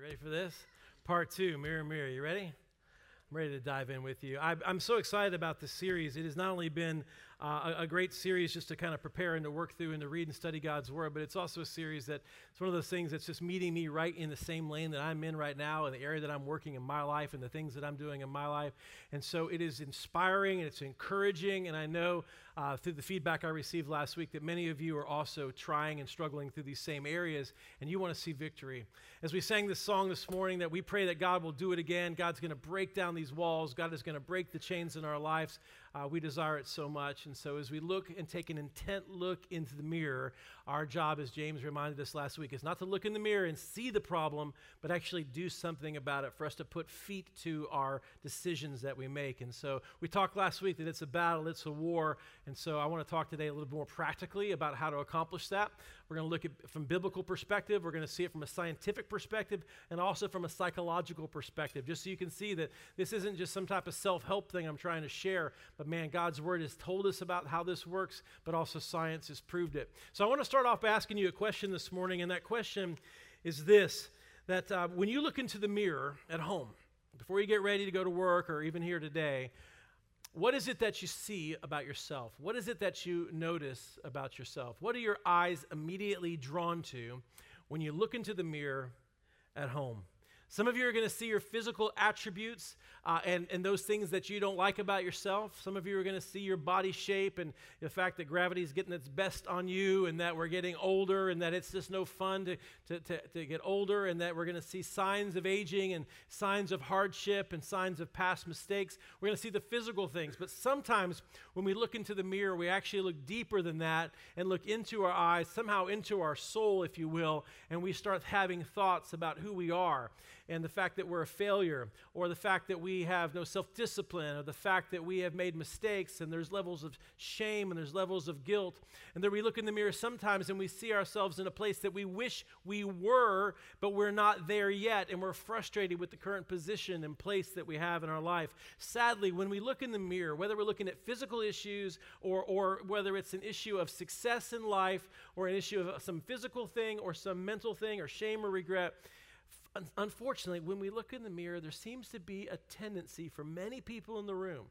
Ready for this? Part 2, Mirror, Mirror. You ready? I'm ready to dive in with you. I'm so excited about this series. It has not only been a great series just to kind of prepare and to work through and to read and study God's Word, but it's also a series that it's one of those things that's just meeting me right in the same lane that I'm in right now, in the area that I'm working in my life and the things that I'm doing in my life. And so it is inspiring and it's encouraging, and I know through the feedback I received last week that many of you are also trying and struggling through these same areas, and you want to see victory. As we sang this song this morning, that we pray that God will do it again. God's going to break down these walls. God is going to break the chains in our lives. We desire it so much. And so as we look and take an intent look into the mirror, our job, as James reminded us last week, is not to look in the mirror and see the problem, but actually do something about it, for us to put feet to our decisions that we make. And so we talked last week that it's a battle, it's a war. And so I want to talk today a little more practically about how to accomplish that. We're going to look at it from a biblical perspective. We're going to see it from a scientific perspective and also from a psychological perspective, just so you can see that this isn't just some type of self-help thing I'm trying to share, but man, God's Word has told us about how this works, but also science has proved it. So I want to start off by asking you a question this morning, and that question is this, that when you look into the mirror at home, before you get ready to go to work or even here today, what is it that you see about yourself? What is it that you notice about yourself? What are your eyes immediately drawn to when you look into the mirror at home? Some of you are going to see your physical attributes and those things that you don't like about yourself. Some of you are going to see your body shape and the fact that gravity is getting its best on you, and that we're getting older, and that it's just no fun to get older, and that we're going to see signs of aging and signs of hardship and signs of past mistakes. We're going to see the physical things. But sometimes when we look into the mirror, we actually look deeper than that and look into our eyes, somehow into our soul, if you will, and we start having thoughts about who we are, and the fact that we're a failure, or the fact that we have no self-discipline, or the fact that we have made mistakes, and there's levels of shame and there's levels of guilt. And then we look in the mirror sometimes and we see ourselves in a place that we wish we were, but we're not there yet, and we're frustrated with the current position and place that we have in our life. Sadly, when we look in the mirror, whether we're looking at physical issues or whether it's an issue of success in life, or an issue of some physical thing or some mental thing or shame or regret, unfortunately, when we look in the mirror, there seems to be a tendency for many people in the room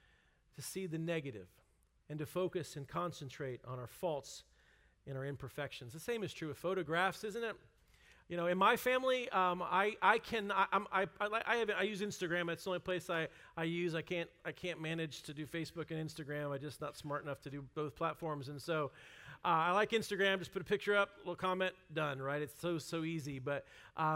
to see the negative and to focus and concentrate on our faults and our imperfections. The same is true with photographs, isn't it? You know, in my family, I use Instagram. It's the only place I use. I can't manage to do Facebook and Instagram. I'm just not smart enough to do both platforms, and so I like Instagram. Just put a picture up, little comment, done. Right? It's so easy. But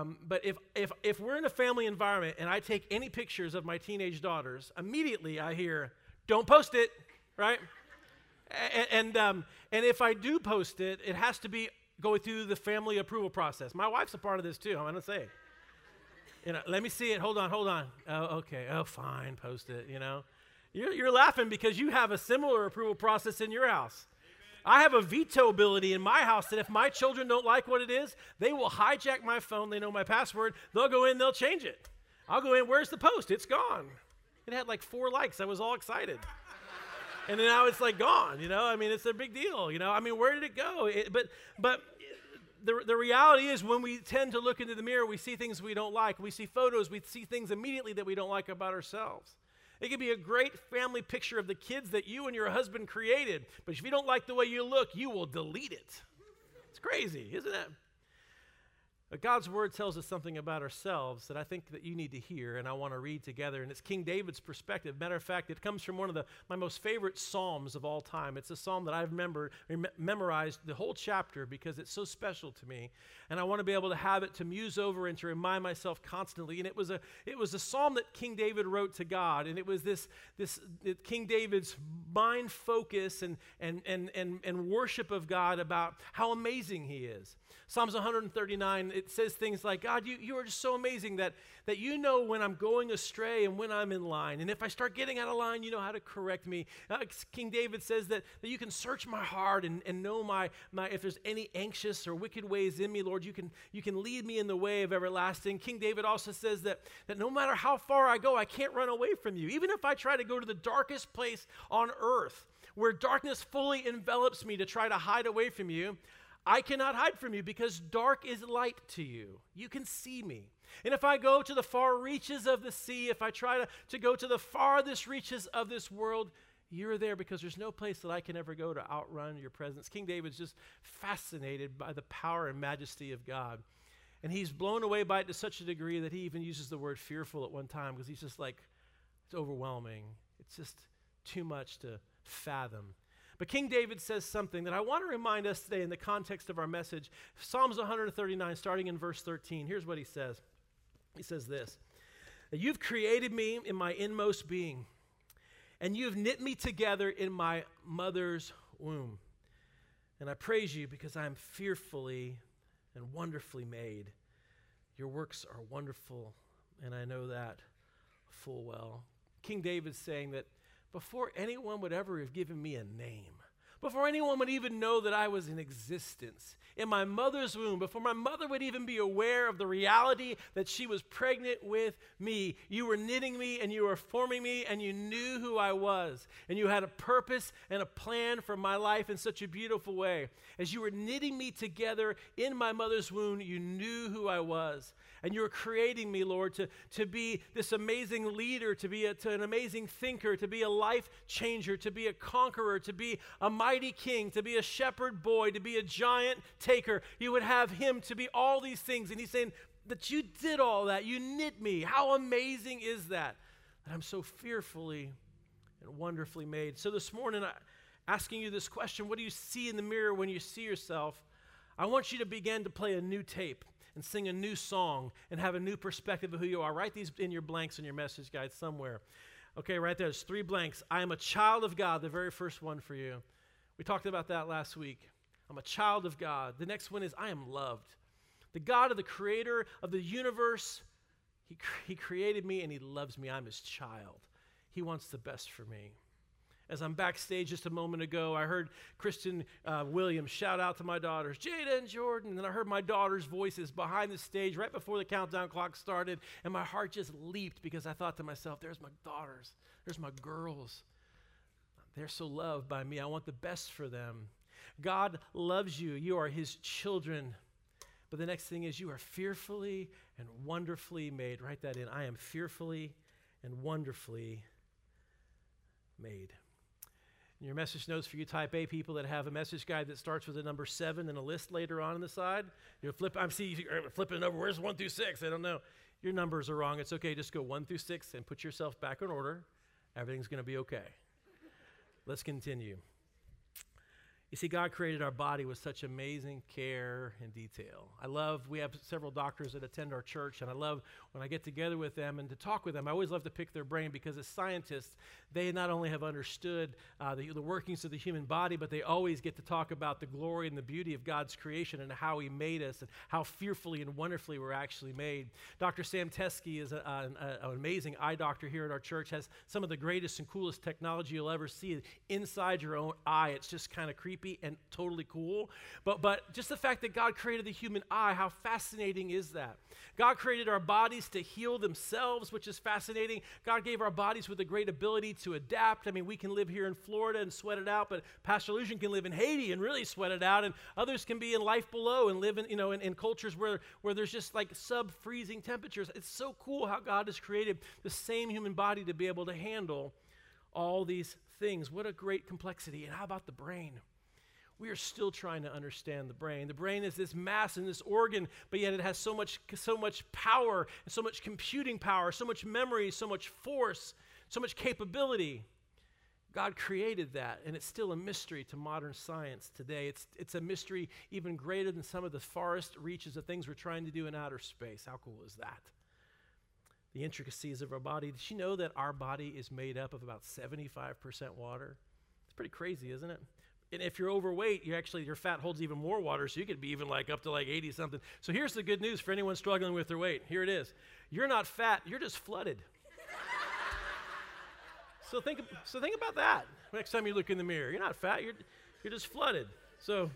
if we're in a family environment and I take any pictures of my teenage daughters, immediately I hear, "Don't post it," right? And if I do post it, it has to be going through the family approval process. My wife's a part of this too. I'm gonna say, let me see it. Hold on. Oh, okay. Oh, fine. Post it. You're laughing because you have a similar approval process in your house. I have a veto ability in my house that if my children don't like what it is, they will hijack my phone. They know my password. They'll go in, they'll change it. I'll go in, where's the post? It's gone. It had like 4 likes. I was all excited. And then now it's like gone, it's a big deal, where did it go? But the reality is, when we tend to look into the mirror, we see things we don't like. We see photos, we see things immediately that we don't like about ourselves. It could be a great family picture of the kids that you and your husband created, but if you don't like the way you look, you will delete it. It's crazy, isn't it? But God's Word tells us something about ourselves that I think that you need to hear, and I want to read together, and it's King David's perspective. Matter of fact, it comes from one of my most favorite psalms of all time. It's a psalm that I've memorized the whole chapter because it's so special to me, and I want to be able to have it to muse over and to remind myself constantly. And it was a psalm that King David wrote to God, and it was this King David's mind focus and worship of God about how amazing He is. Psalms 139, it says things like, God, you are just so amazing that you know when I'm going astray and when I'm in line. And if I start getting out of line, you know how to correct me. King David says that you can search my heart and know my if there's any anxious or wicked ways in me, Lord, you can lead me in the way of everlasting. King David also says that no matter how far I go, I can't run away from you. Even if I try to go to the darkest place on earth, where darkness fully envelops me to try to hide away from you, I cannot hide from you because dark is light to you. You can see me. And if I go to the far reaches of the sea, if I try to go to the farthest reaches of this world, you're there because there's no place that I can ever go to outrun your presence. King David's just fascinated by the power and majesty of God. And he's blown away by it to such a degree that he even uses the word fearful at one time because he's just like, it's overwhelming. It's just too much to fathom. But King David says something that I want to remind us today in the context of our message. Psalms 139, starting in verse 13. Here's what he says. He says this, that you've created me in my inmost being, and you've knit me together in my mother's womb. And I praise you because I am fearfully and wonderfully made. Your works are wonderful, and I know that full well. King David's saying that before anyone would ever have given me a name, before anyone would even know that I was in existence, in my mother's womb, before my mother would even be aware of the reality that she was pregnant with me, you were knitting me and you were forming me and you knew who I was. And you had a purpose and a plan for my life in such a beautiful way. As you were knitting me together in my mother's womb, you knew who I was. And you were creating me, Lord, to be this amazing leader, to be an amazing thinker, to be a life changer, to be a conqueror, to be a mighty king, to be a shepherd boy, to be a giant taker. You would have him to be all these things. And he's saying that you did all that. You knit me. How amazing is that? That I'm so fearfully and wonderfully made. So this morning, I'm asking you this question. What do you see in the mirror when you see yourself? I want you to begin to play a new tape and sing a new song and have a new perspective of who you are. Write these in your blanks in your message guide somewhere. Okay, right there. There's 3 blanks. I am a child of God, the very first one for you. We talked about that last week. I'm a child of God. The next one is I am loved. The God of the creator of the universe, he created me and he loves me. I'm his child. He wants the best for me. As I'm backstage just a moment ago, I heard Kristen Williams shout out to my daughters, Jada and Jordan, and then I heard my daughter's voices behind the stage right before the countdown clock started, and my heart just leaped because I thought to myself, there's my daughters, there's my girls. They're so loved by me. I want the best for them. God loves you. You are his children. But the next thing is you are fearfully and wonderfully made. Write that in. I am fearfully and wonderfully made. In your message notes for you type A people that have a message guide that starts with the number 7 and a list later on the side, you're flipping it over. Where's 1 through 6? I don't know. Your numbers are wrong. It's okay. Just go 1 through 6 and put yourself back in order. Everything's going to be okay. Let's continue. You see, God created our body with such amazing care and detail. We have several doctors that attend our church, and I love when I get together with them and to talk with them. I always love to pick their brain because as scientists, they not only have understood the workings of the human body, but they always get to talk about the glory and the beauty of God's creation and how he made us and how fearfully and wonderfully we're actually made. Dr. Sam Teskey is an amazing eye doctor here at our church, has some of the greatest and coolest technology you'll ever see inside your own eye. It's just kind of creepy and totally cool. But just the fact that God created the human eye, how fascinating is that? God created our bodies to heal themselves, which is fascinating. God gave our bodies with a great ability to adapt. I mean, we can live here in Florida and sweat it out, but Pastor Lucian can live in Haiti and really sweat it out, and others can be in life below and live in cultures where there's just like sub-freezing temperatures. It's so cool how God has created the same human body to be able to handle all these things. What a great complexity. And how about the brain? We are still trying to understand the brain. The brain is this mass and this organ, but yet it has so much power, and so much computing power, so much memory, so much force, so much capability. God created that, and it's still a mystery to modern science today. It's a mystery even greater than some of the farthest reaches of things we're trying to do in outer space. How cool is that? The intricacies of our body. Did you know that our body is made up of about 75% water? It's pretty crazy, isn't it? And if you're overweight, your fat holds even more water, so you could be even up to 80 something. So here's the good news for anyone struggling with their weight. Here it is. You're not fat, you're just flooded. So think about that. Next time you look in the mirror, you're not fat, you're just flooded. So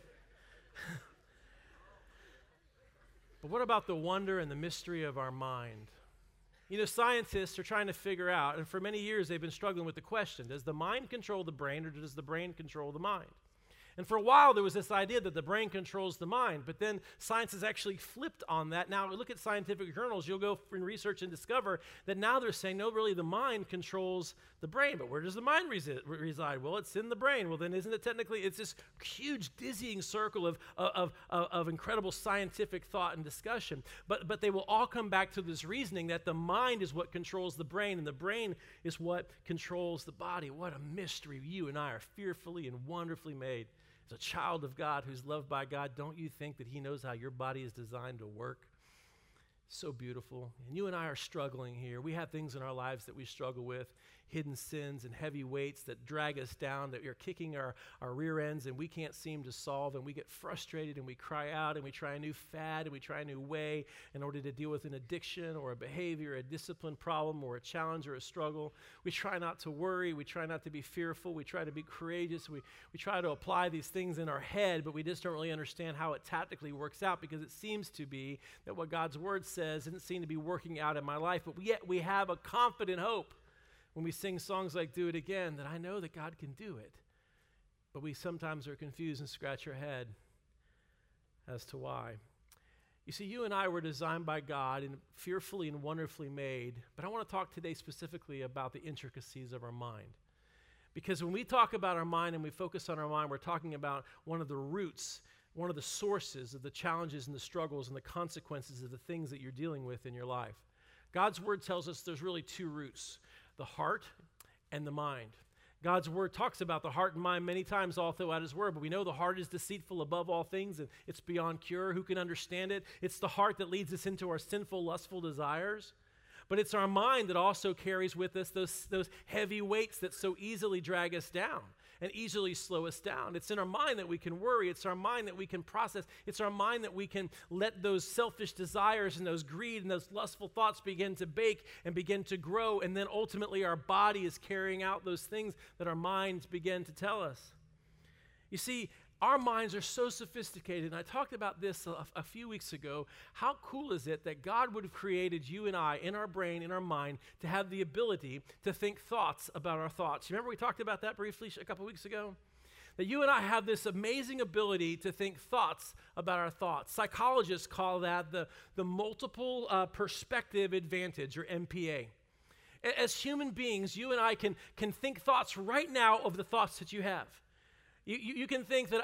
but what about the wonder and the mystery of our mind? You know, scientists are trying to figure out, and for many years they've been struggling with the question, does the mind control the brain or does the brain control the mind? And for a while, there was this idea that the brain controls the mind, but then science has actually flipped on that. Now, look at scientific journals. You'll go and research and discover that now they're saying, no, really, the mind controls the brain. But where does the mind reside? Well, it's in the brain. Well, then isn't it technically, it's this huge, dizzying circle of incredible scientific thought and discussion. But they will all come back to this reasoning that the mind is what controls the brain, and the brain is what controls the body. What a mystery. You and I are fearfully and wonderfully made. As a child of God who's loved by God, don't you think that he knows how your body is designed to work? So beautiful. And you and I are struggling here. We have things in our lives that we struggle with, hidden sins and heavy weights that drag us down, that are kicking our rear ends and we can't seem to solve, and we get frustrated and we cry out and we try a new fad and we try a new way in order to deal with an addiction or a behavior, a discipline problem or a challenge or a struggle. We try not to worry. We try not to be fearful. We try to be courageous. We try to apply these things in our head, but we just don't really understand how it tactically works out, because it seems to be that what God's word says doesn't seem to be working out in my life, but yet we have a confident hope when we sing songs like Do It Again, that I know that God can do it. But we sometimes are confused and scratch our head as to why. You see, you and I were designed by God and fearfully and wonderfully made, but I want to talk today specifically about the intricacies of our mind. Because when we talk about our mind and we focus on our mind, we're talking about one of the roots, one of the sources of the challenges and the struggles and the consequences of the things that you're dealing with in your life. God's word tells us there's really two roots: the heart and the mind. God's word talks about the heart and mind many times all throughout his word, but we know the heart is deceitful above all things and it's beyond cure. Who can understand it? It's the heart that leads us into our sinful, lustful desires. But it's our mind that also carries with us those heavy weights that so easily drag us down and easily slow us down. It's in our mind that we can worry. It's our mind that we can process. It's our mind that we can let those selfish desires and those greed and those lustful thoughts begin to bake and begin to grow. And then ultimately our body is carrying out those things that our minds begin to tell us. You see, our minds are so sophisticated, and I talked about this a few weeks ago. How cool is it that God would have created you and I in our brain, in our mind, to have the ability to think thoughts about our thoughts? You remember we talked about that briefly a couple weeks ago? That you and I have this amazing ability to think thoughts about our thoughts. Psychologists call that the multiple perspective advantage, or MPA. As human beings, you and I can think thoughts right now of the thoughts that you have. You can think that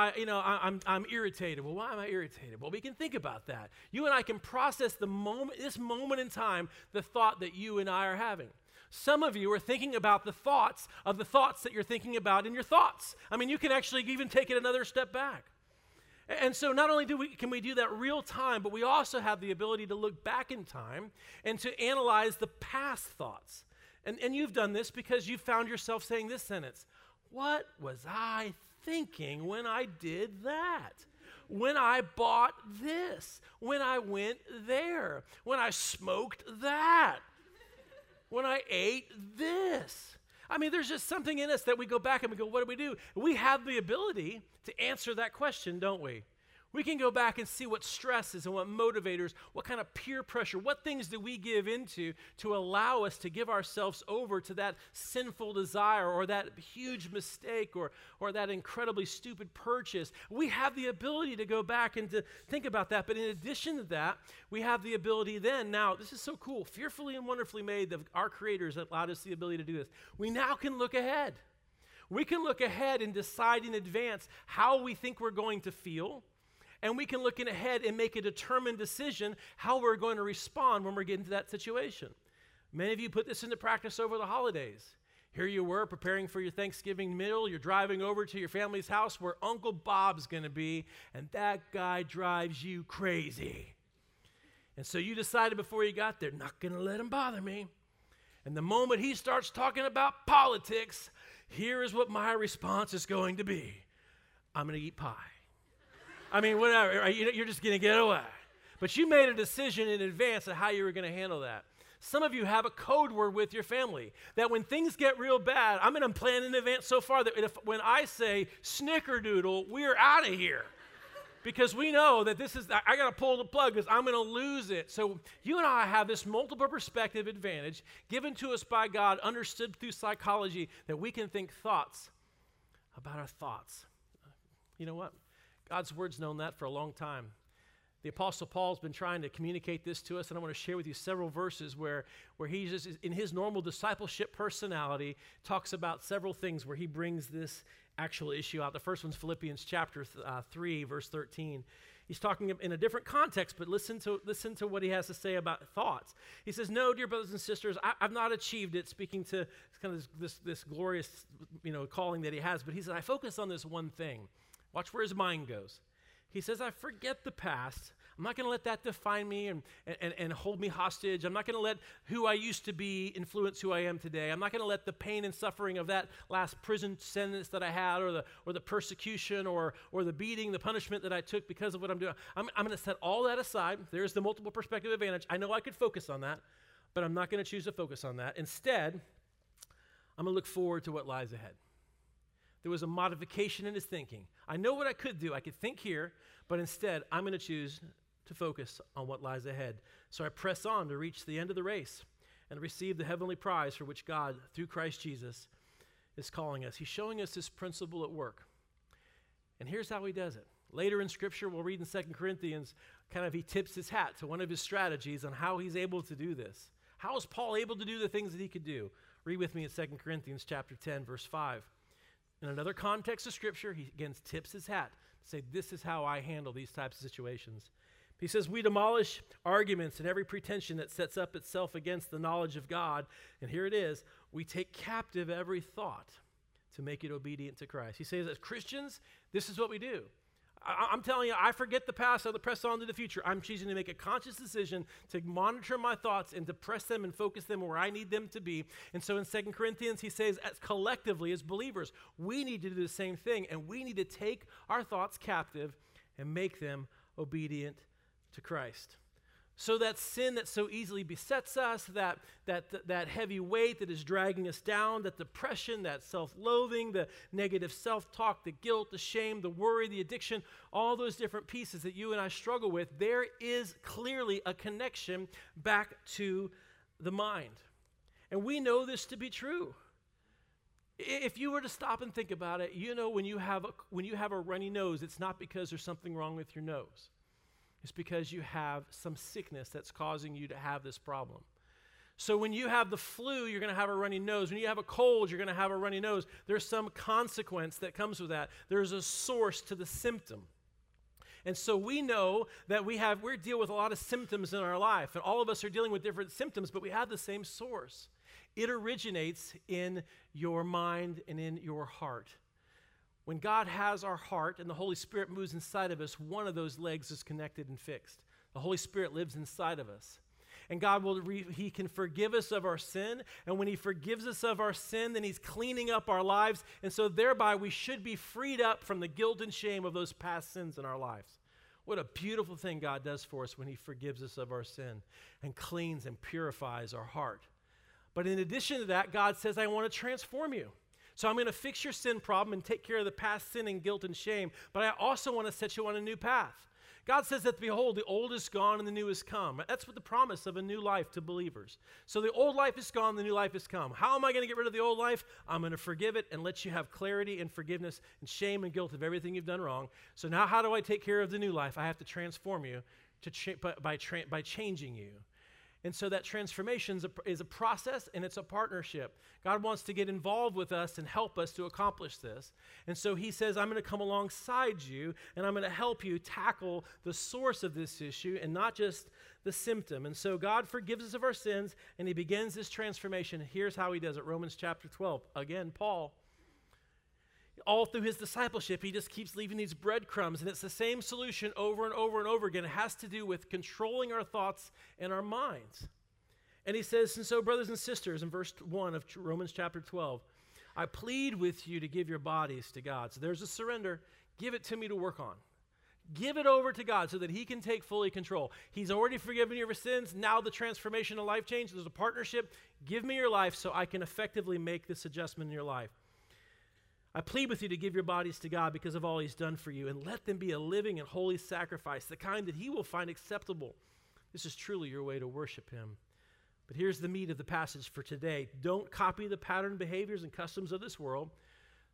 I'm irritated. Well, why am I irritated? Well, we can think about that. You and I can process this moment in time, the thought that you and I are having. Some of you are thinking about the thoughts that you're thinking about in your thoughts. I mean, you can actually even take it another step back. And so not only can we do that real time, but we also have the ability to look back in time and to analyze the past thoughts. And you've done this because you found yourself saying this sentence: what was I thinking when I did that? When I bought this? When I went there? When I smoked that? When I ate this? I mean, there's just something in us that we go back and we go, what do? We have the ability to answer that question, don't we? We can go back and see what stresses and what motivators, what kind of peer pressure, what things do we give into to allow us to give ourselves over to that sinful desire or that huge mistake or that incredibly stupid purchase. We have the ability to go back and to think about that. But in addition to that, we have the ability then, now, this is so cool, fearfully and wonderfully made, that our creators allowed us the ability to do this. We now can look ahead. We can look ahead and decide in advance how we think we're going to feel. And we can look ahead and make a determined decision how we're going to respond when we're getting to that situation. Many of you put this into practice over the holidays. Here you were preparing for your Thanksgiving meal. You're driving over to your family's house where Uncle Bob's going to be, and that guy drives you crazy. And so you decided before you got there, not going to let him bother me. And the moment he starts talking about politics, here is what my response is going to be. I'm going to eat pie. I mean, whatever, you're just going to get away. But you made a decision in advance of how you were going to handle that. Some of you have a code word with your family that when things get real bad, I'm going to plan in advance so far that when I say snickerdoodle, we're out of here. Because we know that I got to pull the plug because I'm going to lose it. So you and I have this multiple perspective advantage given to us by God, understood through psychology, that we can think thoughts about our thoughts. You know what? God's word's known that for a long time. The Apostle Paul's been trying to communicate this to us, and I want to share with you several verses where he just, in his normal discipleship personality, talks about several things where he brings this actual issue out. The first one's Philippians chapter 3, verse 13. He's talking in a different context, but listen to what he has to say about thoughts. He says, "No, dear brothers and sisters, I've not achieved it," speaking to kind of this glorious calling that he has, but he said, "I focus on this one thing." Watch where his mind goes. He says, "I forget the past. I'm not going to let that define me and hold me hostage. I'm not going to let who I used to be influence who I am today. I'm not going to let the pain and suffering of that last prison sentence that I had or the persecution or the beating, the punishment that I took because of what I'm doing. I'm going to set all that aside." There's the multiple perspective advantage. I know I could focus on that, but I'm not going to choose to focus on that. Instead, I'm going to look forward to what lies ahead. There was a modification in his thinking. I know what I could do. I could think here, but instead, I'm going to choose to focus on what lies ahead. So I press on to reach the end of the race and receive the heavenly prize for which God, through Christ Jesus, is calling us. He's showing us this principle at work. And here's how he does it. Later in Scripture, we'll read in 2 Corinthians, he tips his hat to one of his strategies on how he's able to do this. How is Paul able to do the things that he could do? Read with me in 2 Corinthians chapter 10, verse 5. In another context of Scripture, he again tips his hat to say, "This is how I handle these types of situations." He says, "We demolish arguments and every pretension that sets up itself against the knowledge of God." And here it is, "We take captive every thought to make it obedient to Christ." He says, as Christians, this is what we do. I'm telling you, I forget the past, I press on to the future. I'm choosing to make a conscious decision to monitor my thoughts and to press them and focus them where I need them to be. And so in 2 Corinthians, he says, as collectively, as believers, we need to do the same thing, and we need to take our thoughts captive and make them obedient to Christ. So that sin that so easily besets us, that heavy weight that is dragging us down, that depression, that self-loathing, the negative self-talk, the guilt, the shame, the worry, the addiction, all those different pieces that you and I struggle with, there is clearly a connection back to the mind. And we know this to be true. If you were to stop and think about it, when you have a runny nose, it's not because there's something wrong with your nose. It's because you have some sickness that's causing you to have this problem. So when you have the flu, you're going to have a runny nose. When you have a cold, you're going to have a runny nose. There's some consequence that comes with that. There's a source to the symptom. And so we know that we deal with a lot of symptoms in our life, and all of us are dealing with different symptoms, but we have the same source. It originates in your mind and in your heart. When God has our heart and the Holy Spirit moves inside of us, one of those legs is connected and fixed. The Holy Spirit lives inside of us. And God He can forgive us of our sin. And when He forgives us of our sin, then He's cleaning up our lives. And so thereby we should be freed up from the guilt and shame of those past sins in our lives. What a beautiful thing God does for us when He forgives us of our sin and cleans and purifies our heart. But in addition to that, God says, I want to transform you. So I'm going to fix your sin problem and take care of the past sin and guilt and shame, but I also want to set you on a new path. God says that, behold, the old is gone and the new has come. That's what the promise of a new life to believers. So the old life is gone, the new life has come. How am I going to get rid of the old life? I'm going to forgive it and let you have clarity and forgiveness and shame and guilt of everything you've done wrong. So now how do I take care of the new life? I have to transform you by changing you. And so that transformation is a process, and it's a partnership. God wants to get involved with us and help us to accomplish this. And so He says, I'm going to come alongside you, and I'm going to help you tackle the source of this issue and not just the symptom. And so God forgives us of our sins, and He begins this transformation. Here's how He does it. Romans chapter 12. Again, Paul, all through his discipleship, he just keeps leaving these breadcrumbs, and it's the same solution over and over and over again. It has to do with controlling our thoughts and our minds. And he says, and so brothers and sisters, in verse 1 of Romans chapter 12, I plead with you to give your bodies to God. So there's a surrender. Give it to me to work on. Give it over to God so that He can take fully control. He's already forgiven you of your sins. Now the transformation of life change. There's a partnership. Give me your life so I can effectively make this adjustment in your life. I plead with you to give your bodies to God because of all He's done for you, and let them be a living and holy sacrifice, the kind that He will find acceptable. This is truly your way to worship Him. But here's the meat of the passage for today. Don't copy the pattern behaviors and customs of this world.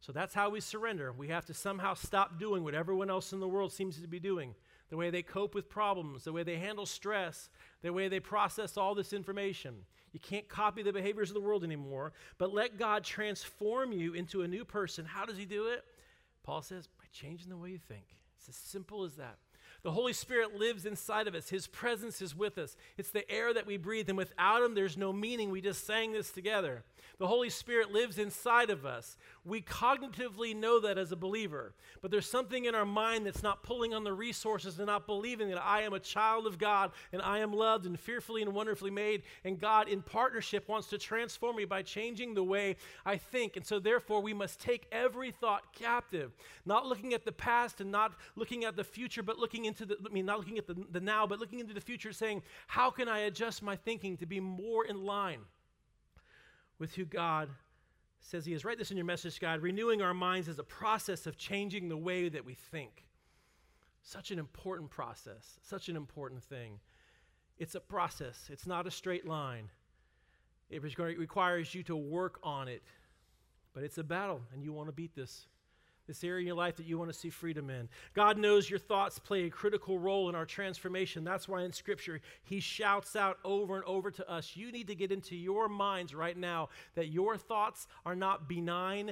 So that's how we surrender. We have to somehow stop doing what everyone else in the world seems to be doing. The way they cope with problems, the way they handle stress, the way they process all this information. You can't copy the behaviors of the world anymore, but let God transform you into a new person. How does he do it? Paul says, by changing the way you think. It's as simple as that. The Holy Spirit lives inside of us. His presence is with us. It's the air that we breathe, and without him, there's no meaning. We just sang this together. The Holy Spirit lives inside of us. We cognitively know that as a believer, but there's something in our mind that's not pulling on the resources and not believing that I am a child of God and I am loved and fearfully and wonderfully made, and God in partnership wants to transform me by changing the way I think. And so therefore, we must take every thought captive, not looking at the past and not looking at the future, but looking into not looking at the now, but looking into the future, saying, how can I adjust my thinking to be more in line with who God says he is? Write this in your message guide. Renewing our minds is a process of changing the way that we think. Such an important process, such an important thing. It's a process. It's not a straight line. It requires you to work on it, but it's a battle, and you want to beat this area in your life that you want to see freedom in. God knows your thoughts play a critical role in our transformation. That's why in Scripture, he shouts out over and over to us, you need to get into your minds right now that your thoughts are not benign,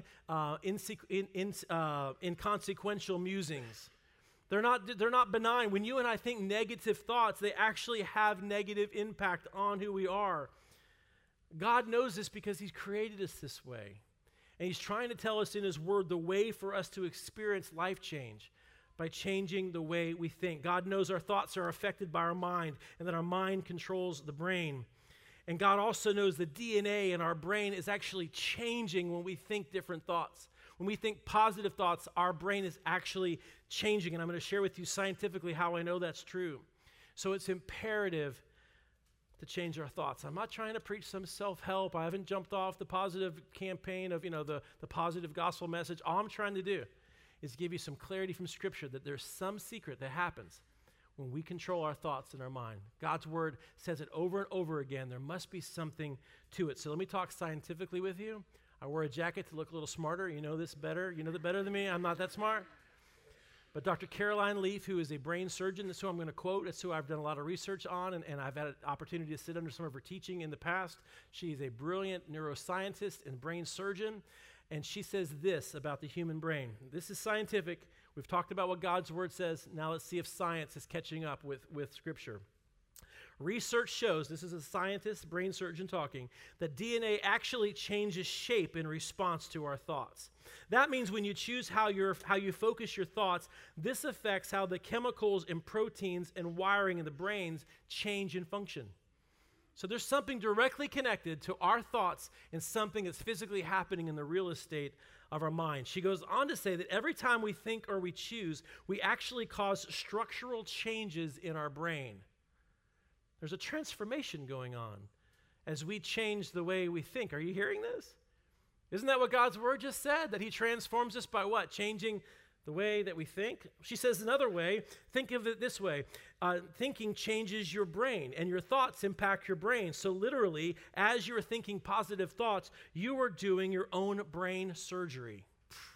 inconsequential musings. They're not benign. When you and I think negative thoughts, they actually have negative impact on who we are. God knows this because he's created us this way. And he's trying to tell us in his word the way for us to experience life change by changing the way we think. God knows our thoughts are affected by our mind and that our mind controls the brain. And God also knows the DNA in our brain is actually changing when we think different thoughts. When we think positive thoughts, our brain is actually changing. And I'm going to share with you scientifically how I know that's true. So it's imperative to change our thoughts. I'm not trying to preach some self-help. I haven't jumped off the positive campaign of, the positive gospel message. All I'm trying to do is give you some clarity from Scripture that there's some secret that happens when we control our thoughts in our mind. God's word says it over and over again. There must be something to it. So let me talk scientifically with you. I wear a jacket to look a little smarter. You know this better. You know that better than me. I'm not that smart. But Dr. Caroline Leaf, who is a brain surgeon, that's who I'm going to quote. It's who I've done a lot of research on, and I've had an opportunity to sit under some of her teaching in the past. She's a brilliant neuroscientist and brain surgeon, and she says this about the human brain. This is scientific. We've talked about what God's word says. Now let's see if science is catching up with Scripture. Research shows, this is a scientist, brain surgeon talking, that DNA actually changes shape in response to our thoughts. That means when you choose how you focus your thoughts, this affects how the chemicals and proteins and wiring in the brains change and function. So there's something directly connected to our thoughts and something that's physically happening in the real estate of our mind. She goes on to say that every time we think or we choose, we actually cause structural changes in our brain. There's a transformation going on as we change the way we think. Are you hearing this? Isn't that what God's word just said? That he transforms us by what? Changing the way that we think? She says another way, think of it this way. Thinking changes your brain, and your thoughts impact your brain. So literally, as you're thinking positive thoughts, you are doing your own brain surgery.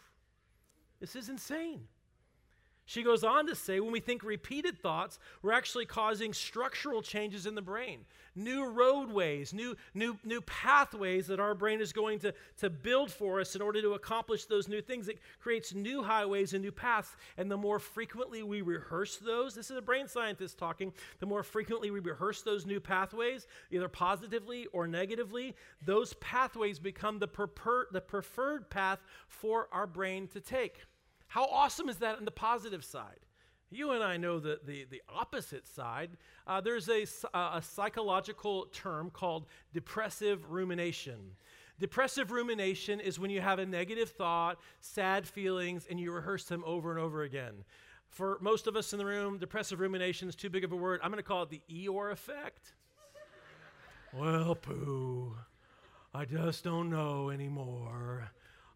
This is insane. She goes on to say, when we think repeated thoughts, we're actually causing structural changes in the brain. New roadways, new pathways that our brain is going to build for us in order to accomplish those new things. It creates new highways and new paths. And the more frequently we rehearse those, this is a brain scientist talking, the more frequently we rehearse those new pathways, either positively or negatively, those pathways become the preferred path for our brain to take. How awesome is that on the positive side? You and I know the opposite side. There's a psychological term called depressive rumination. Depressive rumination is when you have a negative thought, sad feelings, and you rehearse them over and over again. For most of us in the room, depressive rumination is too big of a word. I'm going to call it the Eeyore effect. Well, Pooh, I just don't know anymore.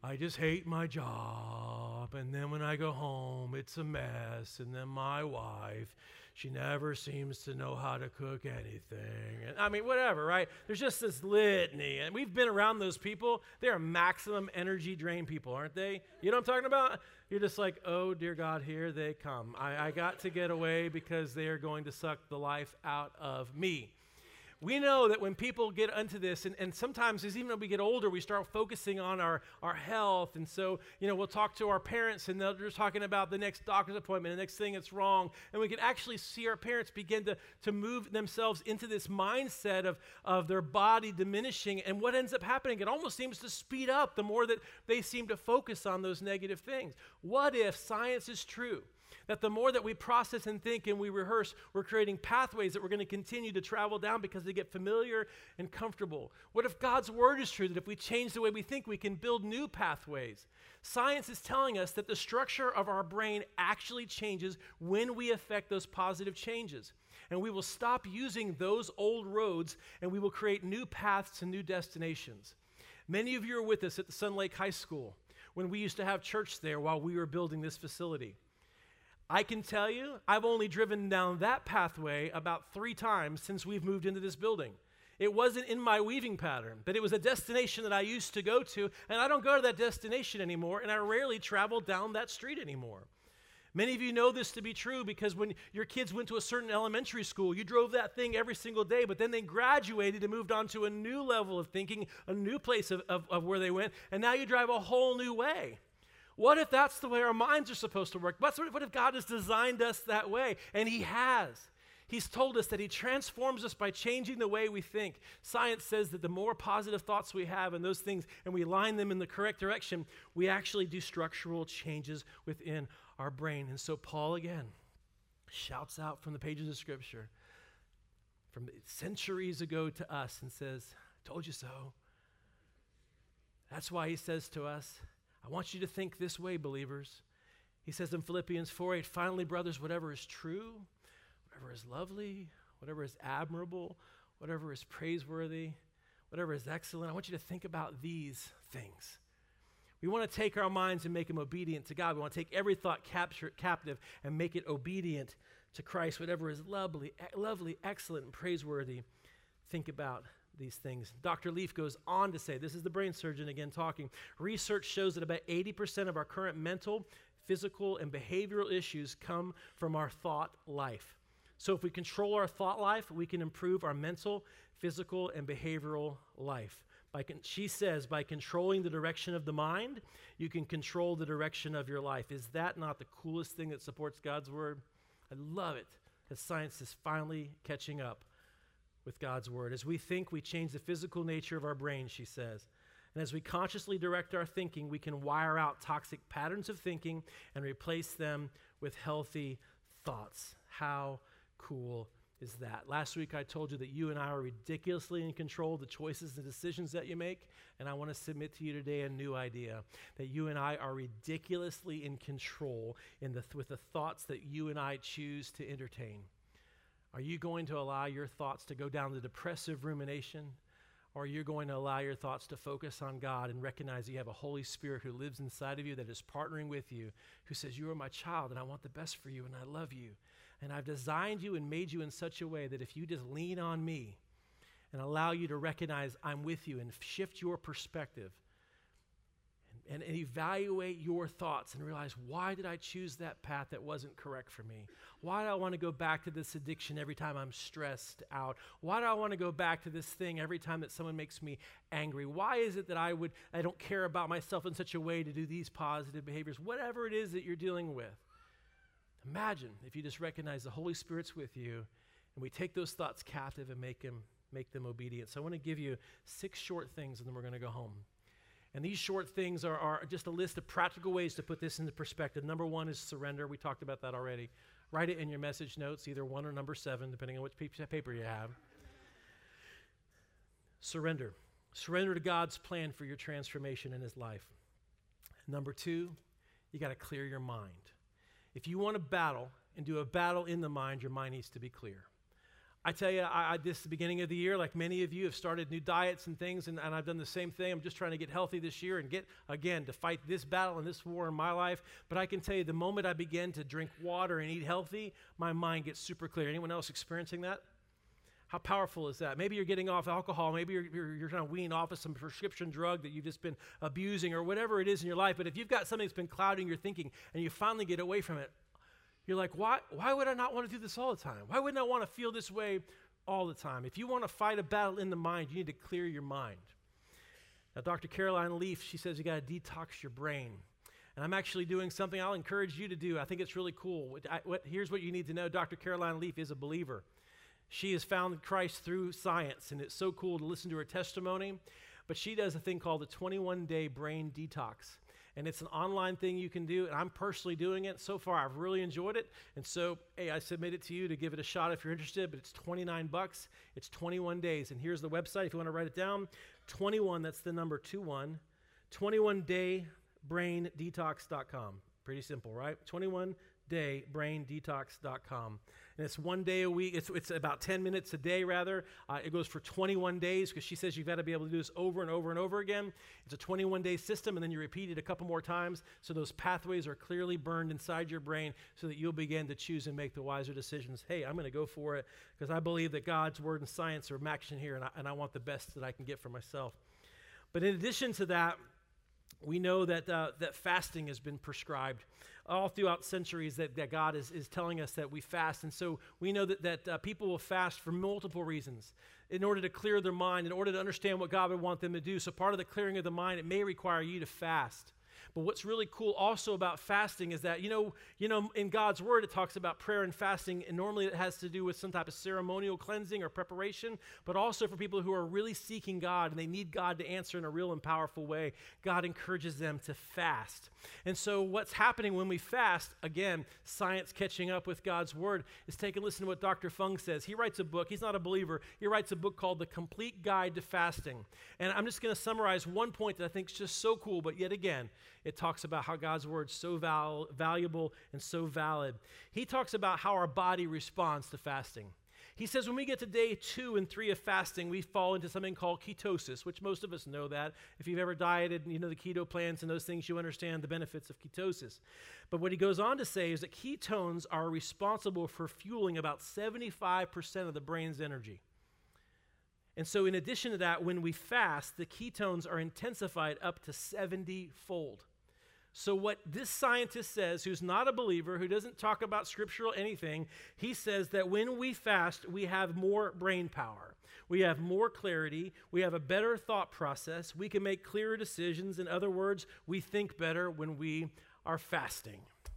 I just hate my job, and then when I go home, it's a mess, and then my wife, she never seems to know how to cook anything. And I mean, whatever, right? There's just this litany, and we've been around those people. They are maximum energy drain people, aren't they? You know what I'm talking about? You're just like, oh, dear God, here they come. I got to get away because they are going to suck the life out of me. We know that when people get into this, and sometimes even when we get older, we start focusing on our health. And so, we'll talk to our parents, and they're just talking about the next doctor's appointment, the next thing that's wrong. And we can actually see our parents begin to move themselves into this mindset of their body diminishing. And what ends up happening, it almost seems to speed up the more that they seem to focus on those negative things. What if science is true? That the more that we process and think and we rehearse, we're creating pathways that we're going to continue to travel down because they get familiar and comfortable. What if God's word is true, that if we change the way we think, we can build new pathways? Science is telling us that the structure of our brain actually changes when we affect those positive changes. And we will stop using those old roads, and we will create new paths to new destinations. Many of you are with us at the Sun Lake High School when we used to have church there while we were building this facility. I can tell you, I've only driven down that pathway about 3 times since we've moved into this building. It wasn't in my weaving pattern, but it was a destination that I used to go to, and I don't go to that destination anymore, and I rarely travel down that street anymore. Many of you know this to be true because when your kids went to a certain elementary school, you drove that thing every single day, but then they graduated and moved on to a new level of thinking, a new place of where they went, and now you drive a whole new way. What if that's the way our minds are supposed to work? What if God has designed us that way? And He has. He's told us that He transforms us by changing the way we think. Science says that the more positive thoughts we have and those things, and we align them in the correct direction, we actually do structural changes within our brain. And so Paul again shouts out from the pages of Scripture, from centuries ago to us, and says, I told you so. That's why he says to us, I want you to think this way, believers. He says in Philippians 4:8, finally, brothers, whatever is true, whatever is lovely, whatever is admirable, whatever is praiseworthy, whatever is excellent, I want you to think about these things. We want to take our minds and make them obedient to God. We want to take every thought captive and make it obedient to Christ. Whatever is lovely, excellent, and praiseworthy, think about these things. Dr. Leaf goes on to say, this is the brain surgeon again talking, research shows that about 80% of our current mental, physical, and behavioral issues come from our thought life. So if we control our thought life, we can improve our mental, physical, and behavioral life. She says, by controlling the direction of the mind, you can control the direction of your life. Is that not the coolest thing that supports God's word? I love it that science is finally catching up with God's word. As we think, we change the physical nature of our brain, she says. And as we consciously direct our thinking, we can wire out toxic patterns of thinking and replace them with healthy thoughts. How cool is that? Last week I told you that you and I are ridiculously in control of the choices and decisions that you make, and I want to submit to you today a new idea, that you and I are ridiculously in control with the thoughts that you and I choose to entertain. Are you going to allow your thoughts to go down the depressive rumination? Or are you going to allow your thoughts to focus on God and recognize that you have a Holy Spirit who lives inside of you, that is partnering with you, who says, you are my child and I want the best for you and I love you. And I've designed you and made you in such a way that if you just lean on me and allow you to recognize I'm with you and shift your perspective and evaluate your thoughts and realize, why did I choose that path that wasn't correct for me? Why do I want to go back to this addiction every time I'm stressed out? Why do I want to go back to this thing every time that someone makes me angry? Why is it that I don't care about myself in such a way to do these positive behaviors? Whatever it is that you're dealing with. Imagine if you just recognize the Holy Spirit's with you and we take those thoughts captive and make them obedient. So I want to give you 6 short things and then we're going to go home. And these short things are just a list of practical ways to put this into perspective. Number 1 is surrender. We talked about that already. Write it in your message notes, either 1 or number 7, depending on which piece of paper you have. Surrender. Surrender to God's plan for your transformation in His life. Number 2, you got to clear your mind. If you want to battle and do a battle in the mind, your mind needs to be clear. I tell you, this is the beginning of the year, like many of you have started new diets and things, and I've done the same thing. I'm just trying to get healthy this year and get, again, to fight this battle and this war in my life. But I can tell you, the moment I begin to drink water and eat healthy, my mind gets super clear. Anyone else experiencing that? How powerful is that? Maybe you're getting off alcohol. Maybe you're trying to wean off of some prescription drug that you've just been abusing or whatever it is in your life. But if you've got something that's been clouding your thinking and you finally get away from it, you're like, why would I not want to do this all the time? Why wouldn't I want to feel this way all the time? If you want to fight a battle in the mind, you need to clear your mind. Now, Dr. Caroline Leaf, she says you got to detox your brain. And I'm actually doing something I'll encourage you to do. I think it's really cool. Here's what you need to know. Dr. Caroline Leaf is a believer. She has found Christ through science, and it's so cool to listen to her testimony. But she does a thing called the 21-day brain detox. And it's an online thing you can do, and I'm personally doing it. So far, I've really enjoyed it. And so, hey, I submit it to you to give it a shot if you're interested, but it's $29. It's 21 days. And here's the website if you want to write it down. 21, that's the number 21, 21daybraindetox.com. Pretty simple, right? 21daybraindetox.com. And it's 1 day a week. It's about 10 minutes a day, rather. It goes for 21 days because she says you've got to be able to do this over and over and over again. It's a 21-day system, and then you repeat it a couple more times so those pathways are clearly burned inside your brain so that you'll begin to choose and make the wiser decisions. Hey, I'm going to go for it because I believe that God's word and science are matching here, and I want the best that I can get for myself. But in addition to that, we know that fasting has been prescribed all throughout centuries, that God is telling us that we fast. And so we know that people will fast for multiple reasons in order to clear their mind, in order to understand what God would want them to do. So part of the clearing of the mind, it may require you to fast. But what's really cool also about fasting is that, you know, in God's word, it talks about prayer and fasting, and normally it has to do with some type of ceremonial cleansing or preparation, but also for people who are really seeking God and they need God to answer in a real and powerful way. God encourages them to fast. And so what's happening when we fast, again, science catching up with God's word, is take a listen to what Dr. Fung says. He writes a book. He's not a believer. He writes a book called The Complete Guide to Fasting. And I'm just going to summarize one point that I think is just so cool, but yet again, it talks about how God's word is so valuable and so valid. He talks about how our body responds to fasting. He says when we get to day 2 and 3 of fasting, we fall into something called ketosis, which most of us know that. If you've ever dieted and you know the keto plans and those things, you understand the benefits of ketosis. But what he goes on to say is that ketones are responsible for fueling about 75% of the brain's energy. And so in addition to that, when we fast, the ketones are intensified up to 70-fold. So what this scientist says, who's not a believer, who doesn't talk about scriptural anything, he says that when we fast, we have more brain power. We have more clarity. We have a better thought process. We can make clearer decisions. In other words, we think better when we are fasting.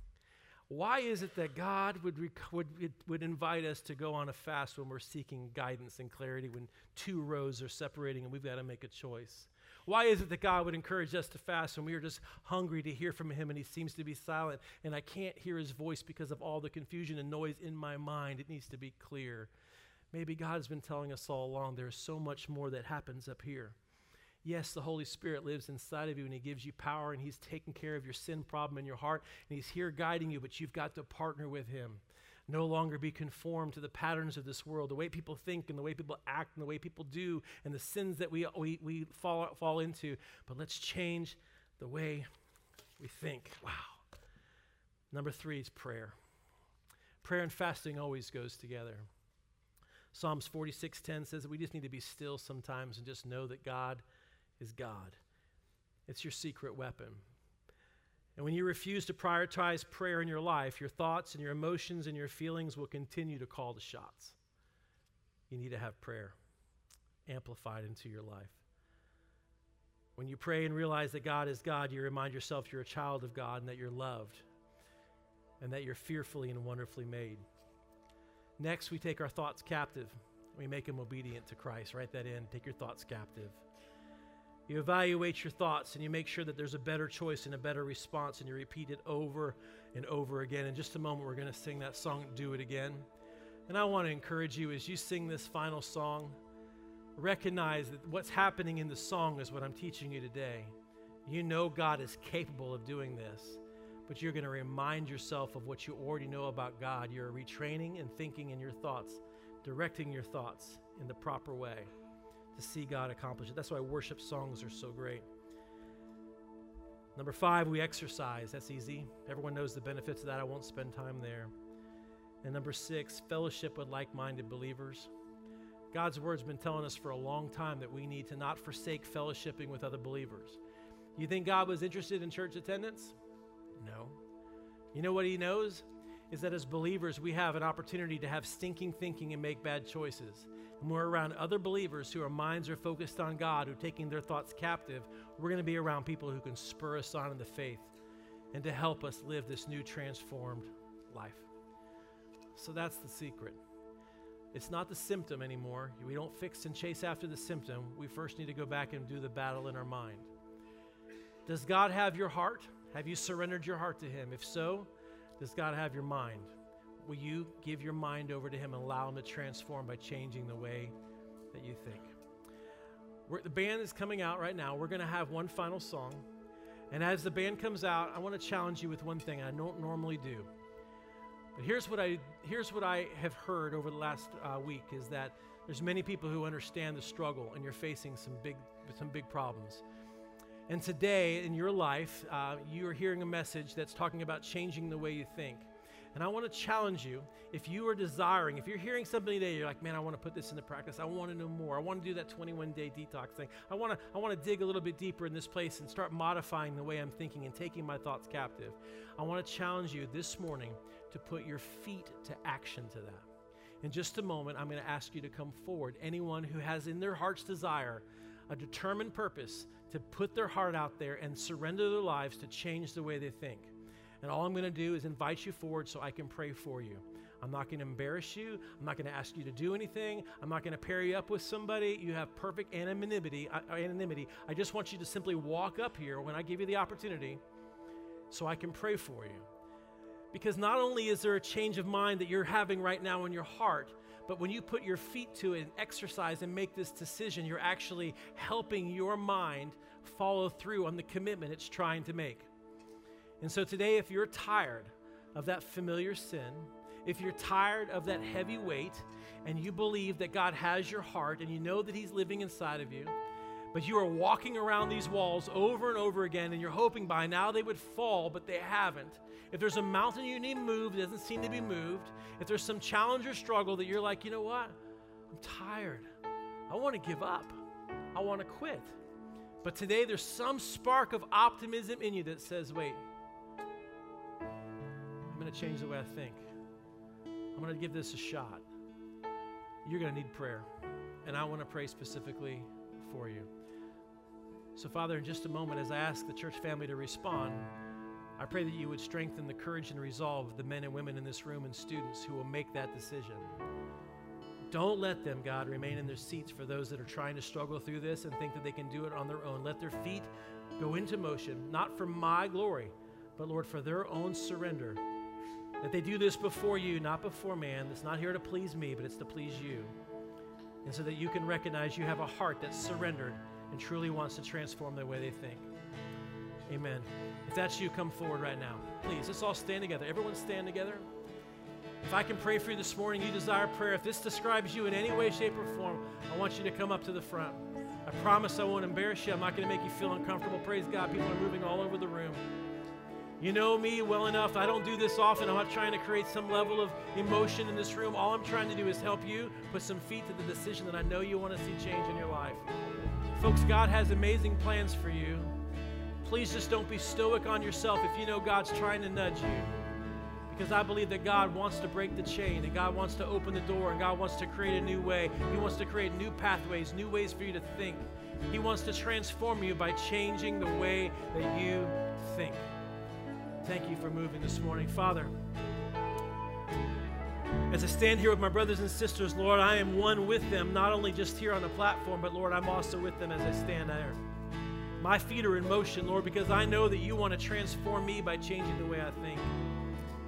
Why is it that God would invite us to go on a fast when we're seeking guidance and clarity, when 2 roads are separating and we've got to make a choice? Why is it that God would encourage us to fast when we are just hungry to hear from him and he seems to be silent and I can't hear his voice because of all the confusion and noise in my mind? It needs to be clear. Maybe God's been telling us all along there's so much more that happens up here. Yes, the Holy Spirit lives inside of you and he gives you power and he's taking care of your sin problem in your heart and he's here guiding you, but you've got to partner with him. No longer be conformed to the patterns of this world, the way people think and the way people act and the way people do and the sins that we fall into. But let's change the way we think. Wow. Number 3 is prayer. Prayer and fasting always goes together. Psalms 46:10 says that we just need to be still sometimes and just know that God is God. It's your secret weapon. And when you refuse to prioritize prayer in your life, your thoughts and your emotions and your feelings will continue to call the shots. You need to have prayer amplified into your life. When you pray and realize that God is God, you remind yourself you're a child of God and that you're loved and that you're fearfully and wonderfully made. Next, we take our thoughts captive. We make them obedient to Christ. Write that in. Take your thoughts captive. You evaluate your thoughts and you make sure that there's a better choice and a better response and you repeat it over and over again. In just a moment, we're going to sing that song, Do It Again. And I want to encourage you as you sing this final song, recognize that what's happening in the song is what I'm teaching you today. You know God is capable of doing this, but you're going to remind yourself of what you already know about God. You're retraining and thinking in your thoughts directing your thoughts in the proper way to see God accomplish it. That's why worship songs are so great. Number 5, we exercise. That's easy. Everyone knows the benefits of that. I won't spend time there. And number 6, fellowship with like-minded believers. God's word's been telling us for a long time that we need to not forsake fellowshipping with other believers. You think God was interested in church attendance? No. You know what he knows? Is that as believers, we have an opportunity to have stinking thinking and make bad choices. And we're around other believers whose minds are focused on God, who are taking their thoughts captive. We're going to be around people who can spur us on in the faith and to help us live this new transformed life. So that's the secret. It's not the symptom anymore. We don't fix and chase after the symptom. We first need to go back and do the battle in our mind. Does God have your heart? Have you surrendered your heart to him? If so, does God have your mind? Will you give your mind over to him and allow him to transform by changing the way that you think? The band is coming out right now. We're going to have one final song. And as the band comes out, I want to challenge you with one thing I don't normally do. But here's what I have heard over the last week is that there's many people who understand the struggle, and you're facing some big problems. And today in your life, you are hearing a message that's talking about changing the way you think. And I want to challenge you, if you are desiring, if you're hearing something today, you're like, man, I want to put this into practice. I want to know more. I want to do that 21-day detox thing. I want to dig a little bit deeper in this place and start modifying the way I'm thinking and taking my thoughts captive. I want to challenge you this morning to put your feet to action to that. In just a moment, I'm going to ask you to come forward. Anyone who has in their heart's desire a determined purpose to put their heart out there and surrender their lives to change the way they think. And all I'm going to do is invite you forward so I can pray for you. I'm not going to embarrass you. I'm not going to ask you to do anything. I'm not going to pair you up with somebody. You have perfect anonymity. I just want you to simply walk up here when I give you the opportunity so I can pray for you. Because not only is there a change of mind that you're having right now in your heart, but when you put your feet to it and exercise and make this decision, you're actually helping your mind follow through on the commitment it's trying to make. And so today, if you're tired of that familiar sin, if you're tired of that heavy weight, and you believe that God has your heart and you know that he's living inside of you, but you are walking around these walls over and over again and you're hoping by now they would fall, but they haven't. If there's a mountain you need moved, it doesn't seem to be moved. If there's some challenge or struggle that you're like, you know what? I'm tired. I want to give up. I want to quit. But today there's some spark of optimism in you that says, wait, I'm going to change the way I think. I'm going to give this a shot. You're going to need prayer. And I want to pray specifically for you. So, Father, in just a moment, as I ask the church family to respond, I pray that you would strengthen the courage and resolve of the men and women in this room and students who will make that decision. Don't let them, God, remain in their seats for those that are trying to struggle through this and think that they can do it on their own. Let their feet go into motion, not for my glory, but, Lord, for their own surrender. That they do this before you, not before man. It's not here to please me, but it's to please you. And so that you can recognize you have a heart that's surrendered and truly wants to transform the way they think. Amen. If that's you, come forward right now. Please, let's all stand together. Everyone stand together. If I can pray for you this morning, you desire prayer. If this describes you in any way, shape, or form, I want you to come up to the front. I promise I won't embarrass you. I'm not going to make you feel uncomfortable. Praise God. People are moving all over the room. You know me well enough. I don't do this often. I'm not trying to create some level of emotion in this room. All I'm trying to do is help you put some feet to the decision that I know you want to see change in your life. Folks, God has amazing plans for you. Please just don't be stoic on yourself if you know God's trying to nudge you. Because I believe that God wants to break the chain, and God wants to open the door, and God wants to create a new way. He wants to create new pathways, new ways for you to think. He wants to transform you by changing the way that you think. Thank you for moving this morning. Father, as I stand here with my brothers and sisters, Lord, I am one with them, not only just here on the platform, but Lord, I'm also with them as I stand there. My feet are in motion, Lord, because I know that you want to transform me by changing the way I think.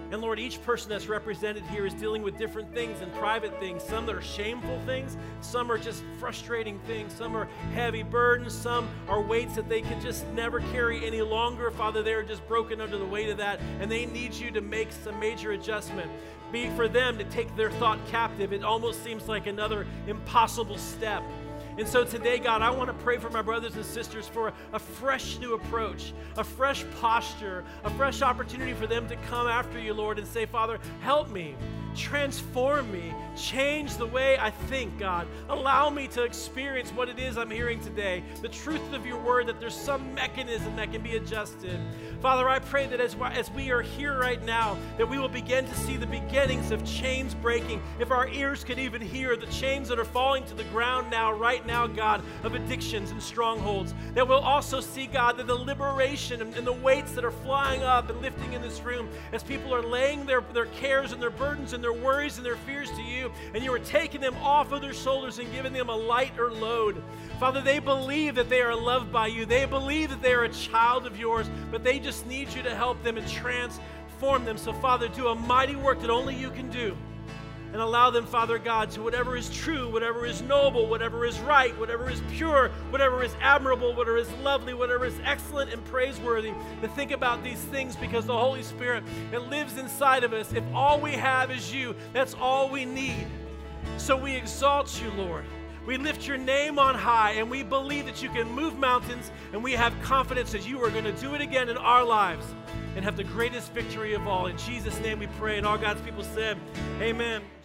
And Lord, each person that's represented here is dealing with different things and private things. Some that are shameful things, some are just frustrating things, some are heavy burdens, some are weights that they can just never carry any longer. Father, they are just broken under the weight of that, and they need you to make some major adjustment. Be for them to take their thought captive. It almost seems like another impossible step. And so today, God, I want to pray for my brothers and sisters for a fresh new approach, a fresh posture, a fresh opportunity for them to come after you, Lord, and say, Father, help me, transform me, change the way I think, God. Allow me to experience what it is I'm hearing today, the truth of your word, that there's some mechanism that can be adjusted. Father, I pray that as we are here right now, that we will begin to see the beginnings of chains breaking. If our ears could even hear the chains that are falling to the ground now, right now, God, of addictions and strongholds, that we'll also see, God, that the liberation and the weights that are flying up and lifting in this room as people are laying their cares and their burdens and their worries and their fears to you, and you are taking them off of their shoulders and giving them a lighter load. Father, they believe that they are loved by you. They believe that they are a child of yours, but they just need you to help them and transform them. So, Father, do a mighty work that only you can do. And allow them, Father God, to whatever is true, whatever is noble, whatever is right, whatever is pure, whatever is admirable, whatever is lovely, whatever is excellent and praiseworthy, to think about these things, because the Holy Spirit, it lives inside of us. If all we have is you, that's all we need. So we exalt you, Lord. We lift your name on high, and we believe that you can move mountains, and we have confidence that you are going to do it again in our lives and have the greatest victory of all. In Jesus' name we pray, and all God's people said, amen.